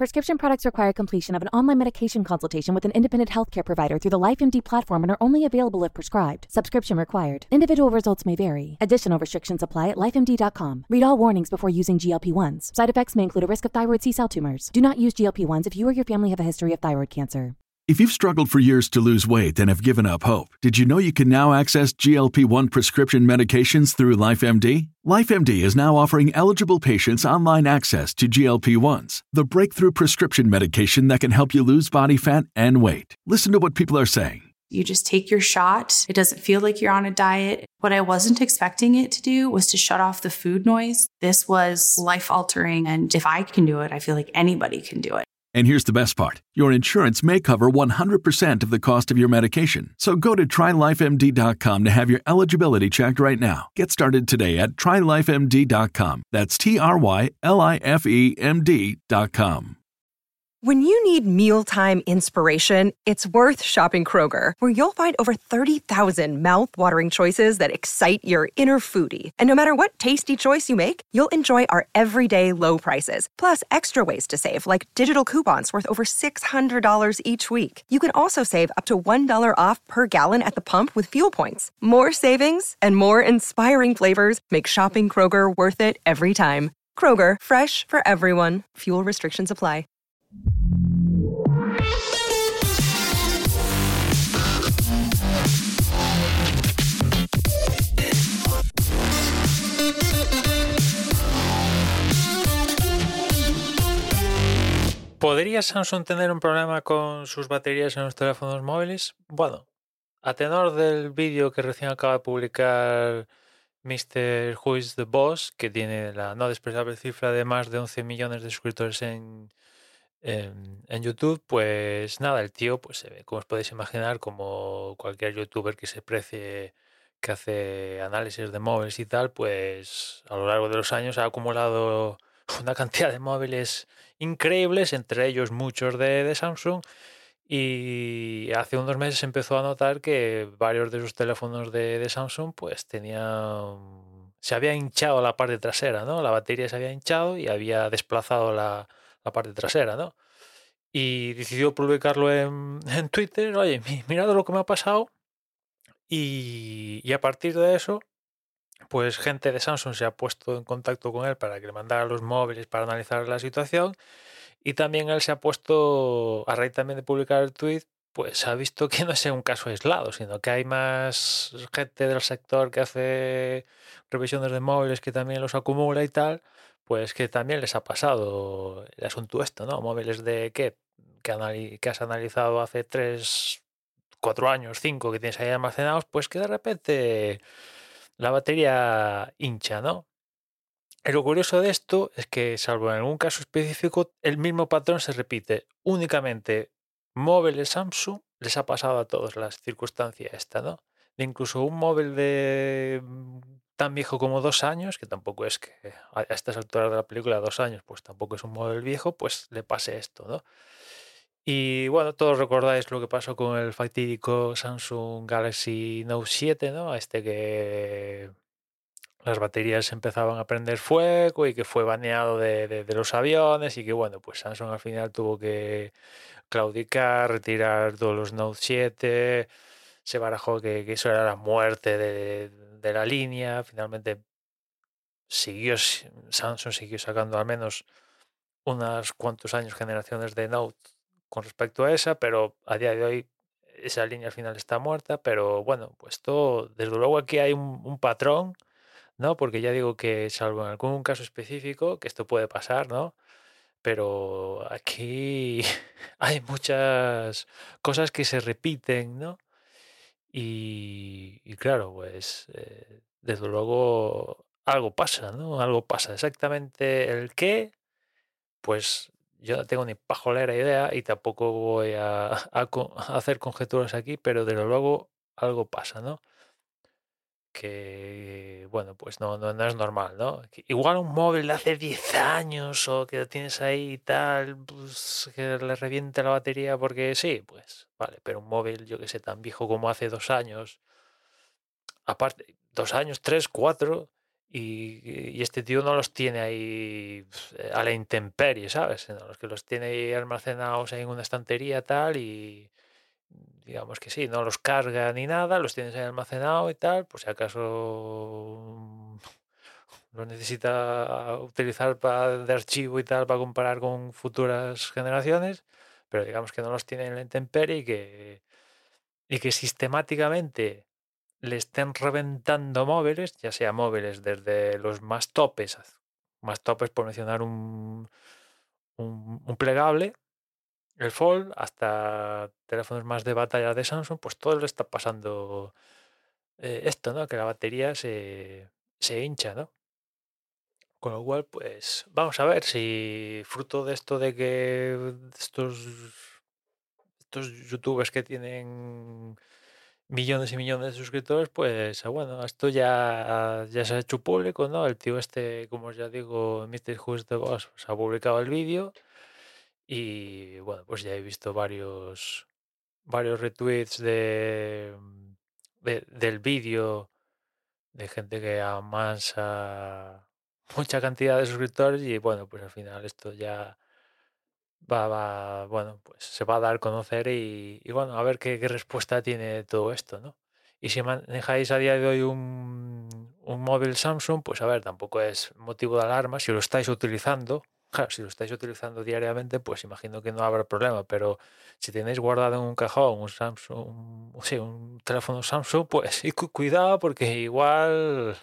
Prescription products require completion of an online medication consultation with an independent healthcare provider through the LifeMD platform and are only available if prescribed. Subscription required. Individual results may vary. Additional restrictions apply at lifemd.com. Read all warnings before using GLP-1s. Side effects may include a risk of thyroid C-cell tumors. Do not use GLP-1s if you or your family have a history of thyroid cancer. If you've struggled for years to lose weight and have given up hope, did you know you can now access GLP-1 prescription medications through LifeMD? LifeMD is now offering eligible patients online access to GLP-1s, the breakthrough prescription medication that can help you lose body fat and weight. Listen to what people are saying. You just take your shot. It doesn't feel like you're on a diet. What I wasn't expecting it to do was to shut off the food noise. This was life-altering, and if I can do it, I feel like anybody can do it. And here's the best part. Your insurance may cover 100% of the cost of your medication. So go to trylifemd.com to have your eligibility checked right now. Get started today at trylifemd.com. That's TRYLIFEMD.com. When you need mealtime inspiration, it's worth shopping Kroger, where you'll find over 30,000 mouth-watering choices that excite your inner foodie. And no matter what tasty choice you make, you'll enjoy our everyday low prices, plus extra ways to save, like digital coupons worth over $600 each week. You can also save up to $1 off per gallon at the pump with fuel points. More savings and more inspiring flavors make shopping Kroger worth it every time. Kroger, fresh for everyone. Fuel restrictions apply. ¿Podría Samsung tener un problema con sus baterías en los teléfonos móviles? Bueno, a tenor del vídeo que recién acaba de publicar Mr. Who is the Boss, que tiene la no despreciable cifra de más de 11 millones de suscriptores en YouTube, pues nada, el tío pues se ve, como os podéis imaginar, como cualquier youtuber que se precie, que hace análisis de móviles y tal, pues a lo largo de los años ha acumulado una cantidad de móviles increíbles, entre ellos muchos de Samsung, y hace unos meses empezó a notar que varios de sus teléfonos de Samsung pues se había hinchado la parte trasera, ¿no? La batería se había hinchado y había desplazado la parte trasera, ¿no? Y decidió publicarlo en Twitter. Oye, mirad lo que me ha pasado. Y a partir de eso, pues gente de Samsung se ha puesto en contacto con él para que le mandara los móviles para analizar la situación. Y también él se ha puesto, a raíz también de publicar el tweet, pues ha visto que no es un caso aislado, sino que hay más gente del sector que hace revisiones de móviles, que también los acumula y tal, pues que también les ha pasado el asunto esto, ¿no? Móviles de que has analizado hace 3, 4 años, 5 que tienes ahí almacenados, pues que de repente la batería hincha, ¿no? Y lo curioso de esto es que, salvo en algún caso específico, el mismo patrón se repite. Únicamente móviles Samsung les ha pasado a todas las circunstancias esta, ¿no? De incluso un móvil de tan viejo como 2 años, que tampoco es que a estas alturas de la película 2 años, pues tampoco es un móvil viejo, pues le pase esto, ¿no? Y bueno, todos recordáis lo que pasó con el fatídico Samsung Galaxy Note 7, ¿no? Que las baterías empezaban a prender fuego y que fue baneado de los aviones, y que bueno, pues Samsung al final tuvo que claudicar, retirar todos los Note 7, se barajó que eso era la muerte de la línea. Finalmente Samsung siguió sacando al menos unos cuantos años, generaciones de Note con respecto a esa, pero a día de hoy esa línea al final está muerta. Pero bueno, pues desde luego aquí hay un patrón, ¿no? Porque ya digo que, salvo en algún caso específico, que esto puede pasar, ¿no? Pero aquí hay muchas cosas que se repiten, ¿no? Y claro, pues desde luego algo pasa, ¿no? Algo pasa. Exactamente el qué, pues yo no tengo ni pajolera idea y tampoco voy a hacer conjeturas aquí, pero desde luego algo pasa, ¿no? Que bueno, pues no es normal, ¿no? Igual un móvil de hace 10 años o que lo tienes ahí y tal, pues que le reviente la batería porque sí, pues vale, pero un móvil, yo que sé, tan viejo como hace 2 años, aparte, 2 años, 3, 4, Y este tío no los tiene ahí a la intemperie, ¿sabes? Sino los que los tiene ahí almacenados en una estantería tal y digamos que sí, no los carga ni nada, los tienes ahí almacenados y tal, por si acaso los necesita utilizar de archivo y tal para comparar con futuras generaciones, pero digamos que no los tiene en la intemperie y que sistemáticamente le estén reventando móviles, ya sea móviles desde los más topes por mencionar un plegable, el Fold, hasta teléfonos más de batalla de Samsung, pues todo le está pasando esto, ¿no? Que la batería se hincha, ¿no? Con lo cual, pues vamos a ver si fruto de esto de que estos youtubers que tienen millones y millones de suscriptores, pues bueno, esto ya se ha hecho público, ¿no? El tío este, como os ya digo, Mr. Who's the Boss, pues, ha publicado el vídeo y bueno, pues ya he visto varios retweets del vídeo de gente que amansa mucha cantidad de suscriptores y bueno, pues al final esto ya bueno, pues se va a dar a conocer y bueno, a ver qué respuesta tiene todo esto, ¿no? Y si manejáis a día de hoy un móvil Samsung, pues a ver, tampoco es motivo de alarma. Si lo estáis utilizando, claro, si lo estáis utilizando diariamente, pues imagino que no habrá problema, pero si tenéis guardado en un cajón un Samsung, sí, un teléfono Samsung, pues cuidado porque igual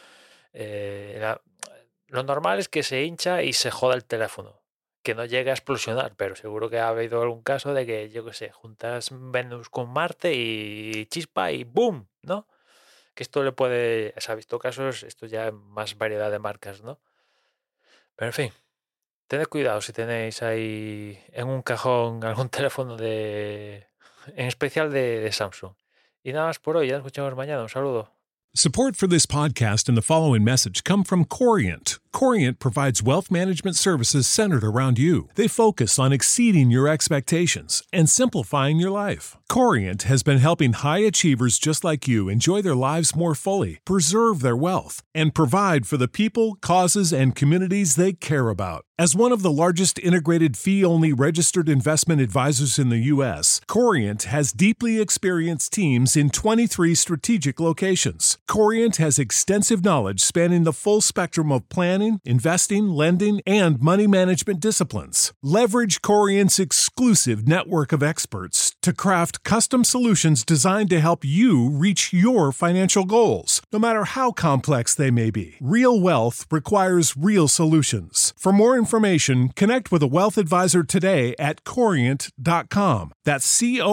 lo normal es que se hincha y se joda el teléfono. Que no llegue a explosionar, pero seguro que ha habido algún caso de que, yo qué sé, juntas Venus con Marte y chispa y ¡boom! ¿No? Que esto le puede... Se ha visto casos, esto ya es más variedad de marcas, ¿no? Pero en fin, tened cuidado si tenéis ahí en un cajón algún teléfono en especial de Samsung. Y nada más por hoy, ya nos escuchamos mañana. Un saludo. Support for this podcast and the following message come from Corient. Corient provides wealth management services centered around you. They focus on exceeding your expectations and simplifying your life. Corient has been helping high achievers just like you enjoy their lives more fully, preserve their wealth, and provide for the people, causes, and communities they care about. As one of the largest integrated fee-only registered investment advisors in the U.S., Corient has deeply experienced teams in 23 strategic locations. Corient has extensive knowledge spanning the full spectrum of planning, investing, lending, and money management disciplines. Leverage Corient's exclusive network of experts to craft custom solutions designed to help you reach your financial goals, no matter how complex they may be. Real wealth requires real solutions. For more information, connect with a wealth advisor today at Corient.com. That's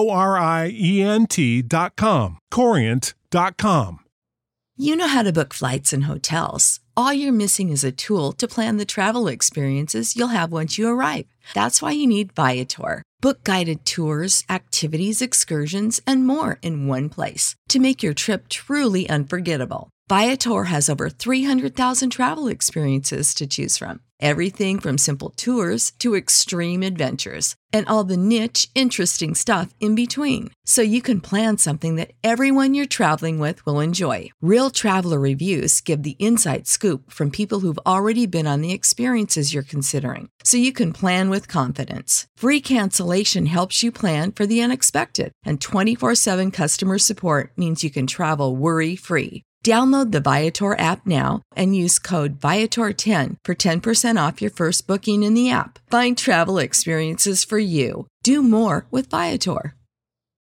Corient.com. Corient.com. You know how to book flights and hotels. All you're missing is a tool to plan the travel experiences you'll have once you arrive. That's why you need Viator. Book guided tours, activities, excursions, and more in one place to make your trip truly unforgettable. Viator has over 300,000 travel experiences to choose from. Everything from simple tours to extreme adventures and all the niche, interesting stuff in between. So you can plan something that everyone you're traveling with will enjoy. Real traveler reviews give the inside scoop from people who've already been on the experiences you're considering. So you can plan with confidence. Free cancellation helps you plan for the unexpected. And 24/7 customer support means you can travel worry-free. Download the Viator app now and use code Viator10 for 10% off your first booking in the app. Find travel experiences for you. Do more with Viator.